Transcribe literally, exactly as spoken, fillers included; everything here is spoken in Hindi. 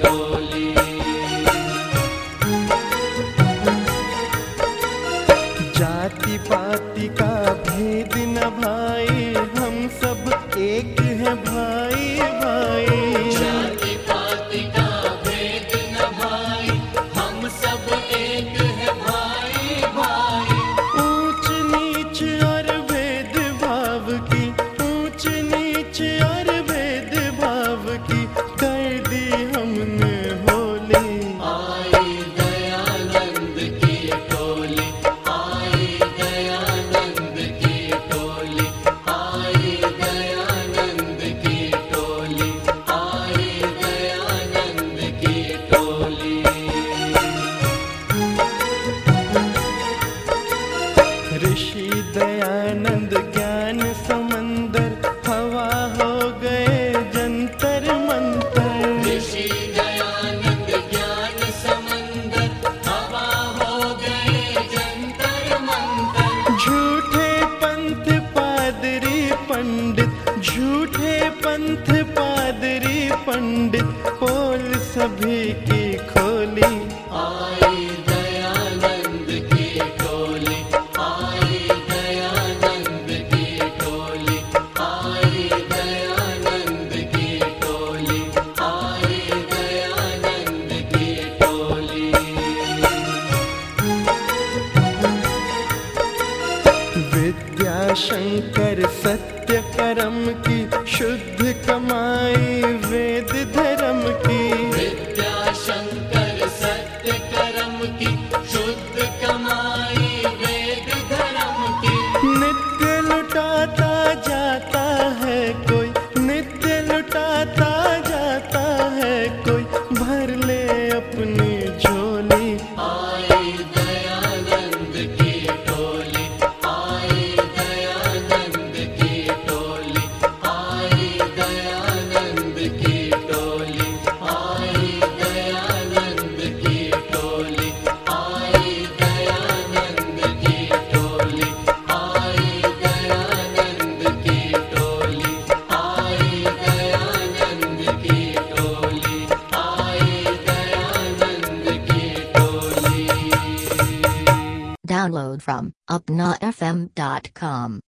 टोली। जाति पाति का भेद न भाई, हम सब एक हैं भाई भाई। जाति पाति का भेद न भाई, हम सब एक हैं भाई भाई। ऊंच नीच और भेद भाव की, ऊंच नीच और भेद भाव की कर दी हमने होली। आई दयानंद की टोली, आई दयानंद की टोली, आई दयानंद की टोली, आई दयानंद की टोली। ऋषि दयानंद ज्ञान समंदर, हवा हो गए जंतर मंतर। ऋषि दयानंद ज्ञान समंदर, हवा हो गए जंतर मंतर। झूठे पंथ पादरी पंडित, झूठे पंथ पादरी पंडित, पोल सभी की खोली। आई दयानंद की टोली, आई दयानंद की टोली, आई दयानंद की टोली, आई दयानंद की टोली। विद्या शंकर सत्य कर्म की, शुद्ध कमाई वेद धर्म की। विद्या शंकर सत्य कर्म की, शुद्ध कमाई वेद धर्म की। नित्य लुटाता जाता है कोई, नित्य लुटाता जाता है कोई, भर ले अपनी झोली। आई दयानंद की टोली, आई दयानंद की टोली, आई दयानंद की टोली, आई दयानंद की टोली, आई दयानंद की टोली, आई दयानंद की टोली, आई दयानंद की टोली, आई दयानंद की टोली। Download from upna f m dot com.